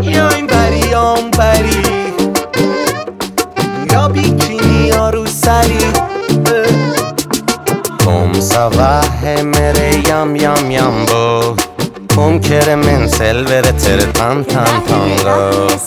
یا این بری یا اون بری، یا بیکینی یا رو سری. Come ça va e mere yam yam yambo, come kere men selvere tere tan tan tango.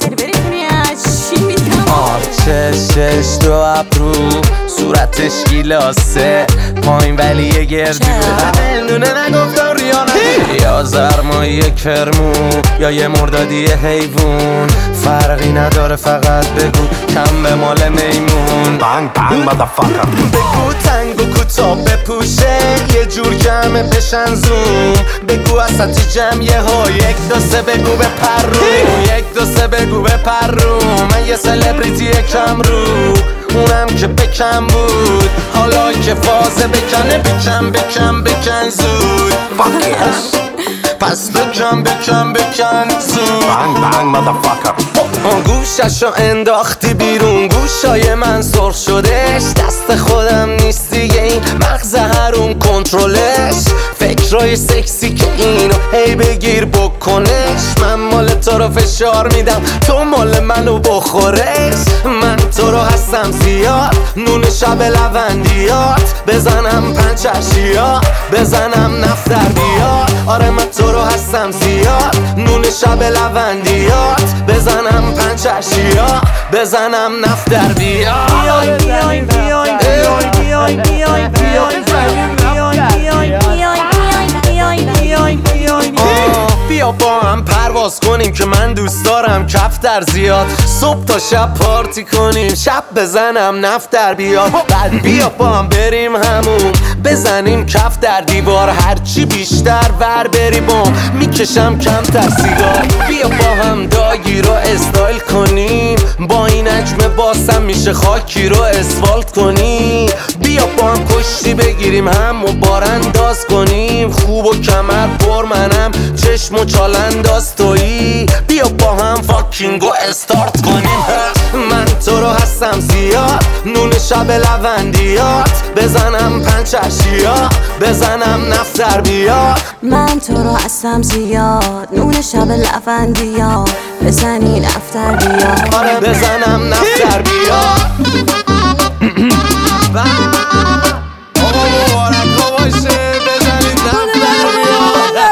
چشش دو ابرو صورتش گیلاسه پایین ولی یه گردی نونه نگفتم ریانه یا زرمایی کرمو یا یه مردادی حیوون فرقی نداره فقط بگو کم به مال میمون Bang bang motherfucker. بگو تنگ و کوتاه بپوشه یه جور جمع بشن زوم بگو اساتی جمعیه ها یک دو سه بگو به پروم یک دو سه بگو به پروم من یه سلبریتی کم رو اونم که بکم بود حالا که فازه بکنه بکن زود Fuck yes. پس بکن زود Bang bang motherfucker. گوششو انداختی بیرون گوشای من سرخ شدش دست خودم نیست دیگه این مغز هرون کنترلش فکرای سکسی که اینو هی بگیر بکنش من مال تو رو فشار میدم تو مال منو بخورش من تو رو هستم زیاد نون شب لوندیات بزنم پنچشیا بزنم نفت در بیاد آره من تو رو هستم زیاد نون شب لوندیات بزنم پنچشیا بزنم نفت در بیاد بیا با هم پرواز کنیم که من دوست دارم کفتر زیاد صبح تا شب پارتی کنیم شب بزنم نفت در بیاد بعد بیا با هم بریم همون بزنیم کف در دیوار هرچی بیشتر ور بری بام میکشم کمتر سیگار بیا با هم داگی رو استایل کنیم با این حجم باسم میشه خاکی رو اسفالت کنیم بیا با هم کشتی بگیریم هم و بارانداز کنیم خوب و کمر پر منم چشم و چالنداز تویی بیا با هم فاکینگو استارت کنیم من تو رو هستم زیاد نون شب لوندیات بزنم پنچشیا بزنم نفت در بیاد من تو رو هستم زیاد نون شب لوندیات بزنی نفت در بیاد آره بزنم نفت در بیاد آقا مبارکا باشه بزنید نفت در بیاد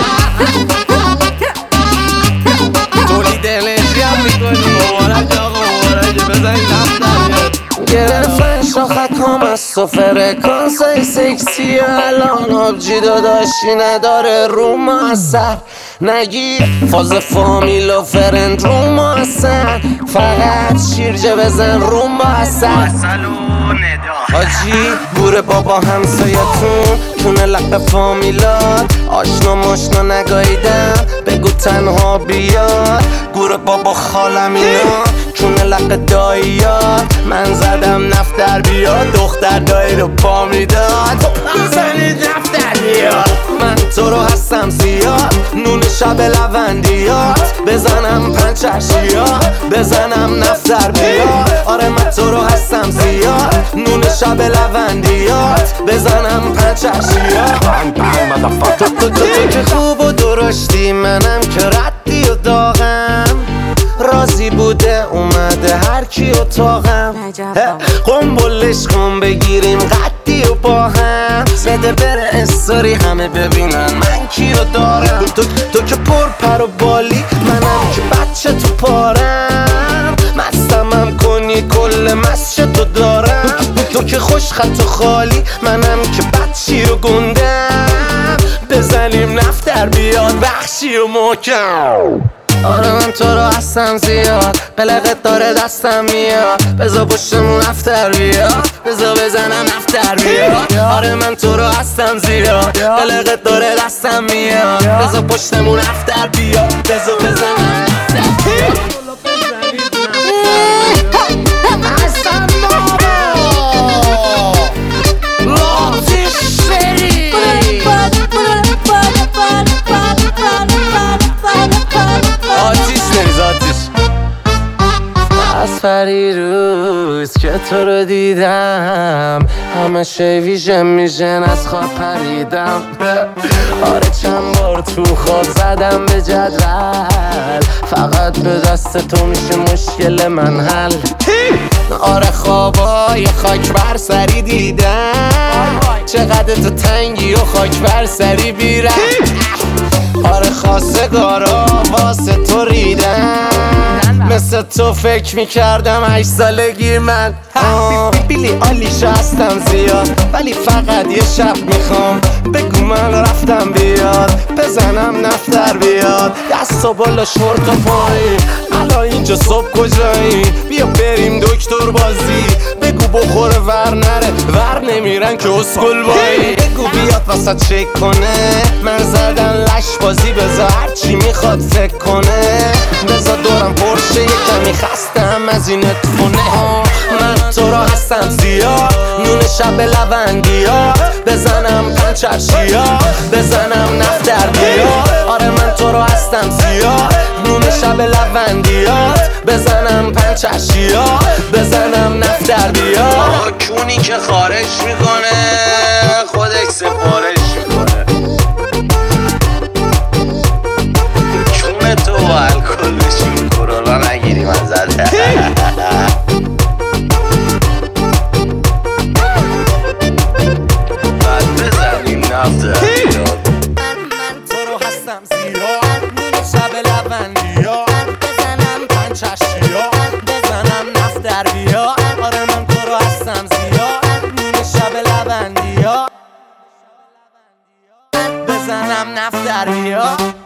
تولید انرژی هم میکنی مبارک آقا مبارک بزنید نفت در بیاد گرفتن شاخکام از تو فرکانسای سکسی الان آبجی داداشی نداره رو ما اثر نگی فاز فامیل و فرند رو ما اثر فقط شیرجه بزن رو ما اثر حاجی گوره بابا همسایتون تونه لق فامیلات آشنا ماشنا نگاییدم بگو تنها بیاد گوره بابا خالم اینا تونه لق داییات من زدم نفت در بیاد دختر دایی رو پا میداد زنید نفت در بیاد من تو رو هستم زیاد نون شب لوندیات بزنم پنچشیا بزنم نفت در بیاد آره من تو رو هستم زیاد نون شب لوندیات بزنم پنچشیا Bang bang motherfucker. تو که خوب و درشتی منم که ردی و داغم راضی بوده اومده هر کی اتاقم قنبلش کن بگیریم قدی و با هم بده بره استوری همه ببینن من کی رو دارم تو که پر و بالی منم که بچه تو پارم مستمم کنی کل مسجد تو دارم تو که خوش خط و خالی منم که بچی رو گندم بزنیم نفت در بیاد بخشی و محکم آره من تو رو هستم زیاد قلقت داره دستم میاد بزا پشتمون نفتر بیاد بزا بزنم نفتر بیاد آره من تو رو هستم زیاد قلقت داره دستم میاد بزا پشتمون نفتر بیاد بزا بزنم نفتر بیاد آتیش نریز آتیش از فری رو روز که تو رو دیدم همه شی ویژن از خواب پریدم. آره چند بار تو خواب زدم به جدول، فقط به دست تو میشه مشکل من حل. آره خوابای خاک بر سری دیدم، چقدر تو تنگی و خاک بر سری بیرم. آره خواستگارا واسه تو ریدم، مثل تو فکر میکردم 8 سالگی من. بیلی آلیش هستم زیاد، ولی فقط یه شب میخوام بگو من رفتم بیاد، بزنم نفتر بیاد. دست و بالا شورت و پایی، الان اینجا صبح کجایی؟ بیا بریم دکتر بازی، بگو بخوره ور نره، ور نمیرن که اسکل بایی. بگو بیاد واسه چک کنه، من زدن لش بازی، بذار هرچی میخواد فکر کنه. بذار دورم پرشه، یه کمی خستم از این اتفونه. من تو را هستم زیاد، نون شب لوندیات، بزنم پنچرشیات، بزنم نفتر بیاد. آره من تو را هستم زیاد، نون شب لوندیات، بزنم پنچرشیات، بزنم نفتر بیاد. کونی که خارج میکنه خودش سفارش میکنه، کون تو و الکل بشین کرونا نگیری من زده. بعد بزنیم نفتر بیاد. من تو رو هستم زیاد، نون شب لوندیات، بزنم پنچرشیات، بزنم نفتر بیاد. آره من تو رو هستم زیاد، نون شب لوندیات، بزنم نفتر بیاد.